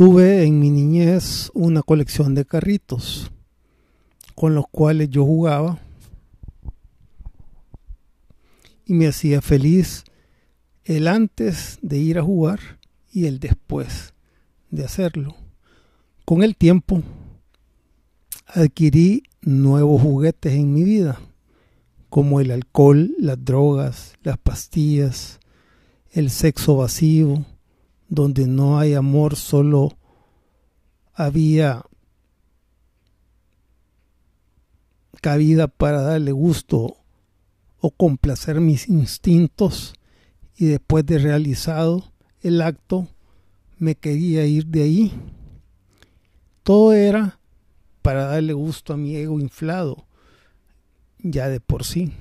Tuve en mi niñez una colección de carritos con los cuales yo jugaba y me hacía feliz el antes de ir a jugar y el después de hacerlo. Con el tiempo adquirí nuevos juguetes en mi vida, como el alcohol, las drogas, las pastillas, el sexo vacío, donde no hay amor, solo había cabida para darle gusto o complacer mis instintos, y después de realizado el acto me quería ir de ahí. Todo era para darle gusto a mi ego inflado ya de por sí.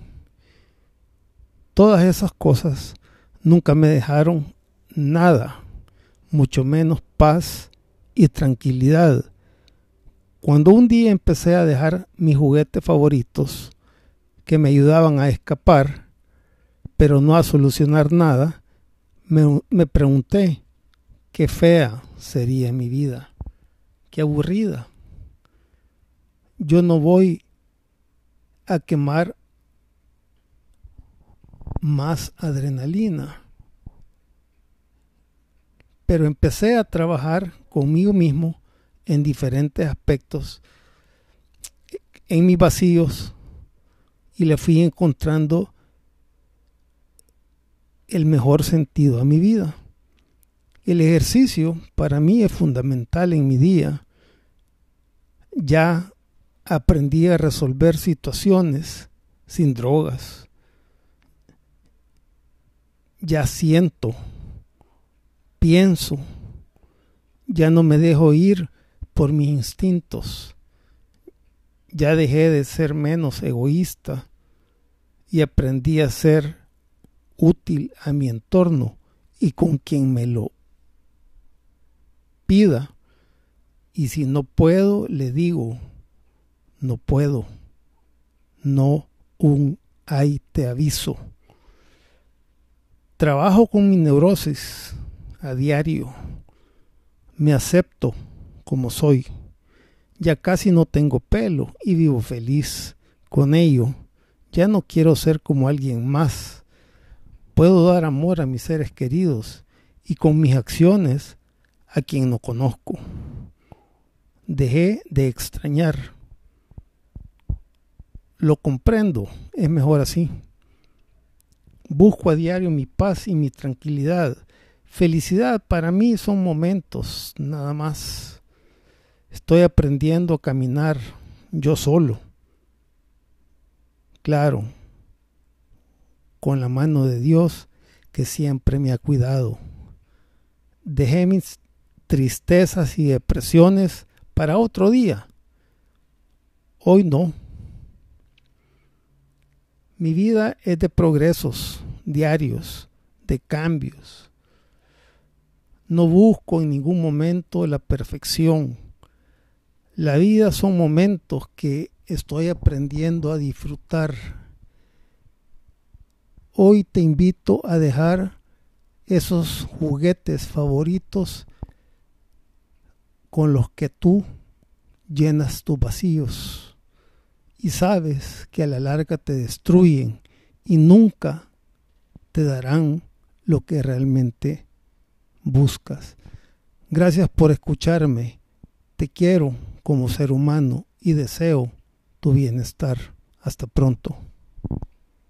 Todas esas cosas nunca me dejaron nada, mucho menos paz y tranquilidad. Cuando un día empecé a dejar mis juguetes favoritos que me ayudaban a escapar, pero no a solucionar nada, me pregunté qué fea sería mi vida, qué aburrida. Yo no voy a quemar más adrenalina. Pero empecé a trabajar conmigo mismo en diferentes aspectos, en mis vacíos, y le fui encontrando el mejor sentido a mi vida. El ejercicio para mí es fundamental en mi día. Ya aprendí a resolver situaciones sin drogas. Ya siento, pienso, ya no me dejo ir por mis instintos. Ya dejé de ser menos egoísta y aprendí a ser útil a mi entorno y con quien me lo pida. Y si no puedo, le digo, no puedo. No un ay te aviso. Trabajo con mi neurosis a diario. Me acepto como soy. Ya casi no tengo pelo y vivo feliz con ello. Ya no quiero ser como alguien más. Puedo dar amor a mis seres queridos y con mis acciones a quien no conozco. Dejé de extrañar. Lo comprendo, es mejor así. Busco a diario mi paz y mi tranquilidad. Felicidad para mí son momentos, nada más. Estoy aprendiendo a caminar yo solo. Claro, con la mano de Dios que siempre me ha cuidado. Dejé mis tristezas y depresiones para otro día. Hoy no. Mi vida es de progresos diarios, de cambios. No busco en ningún momento la perfección. La vida son momentos que estoy aprendiendo a disfrutar. Hoy te invito a dejar esos juguetes favoritos con los que tú llenas tus vacíos. Y sabes que a la larga te destruyen y nunca te darán lo que realmente buscas. Gracias por escucharme. Te quiero como ser humano y deseo tu bienestar. Hasta pronto.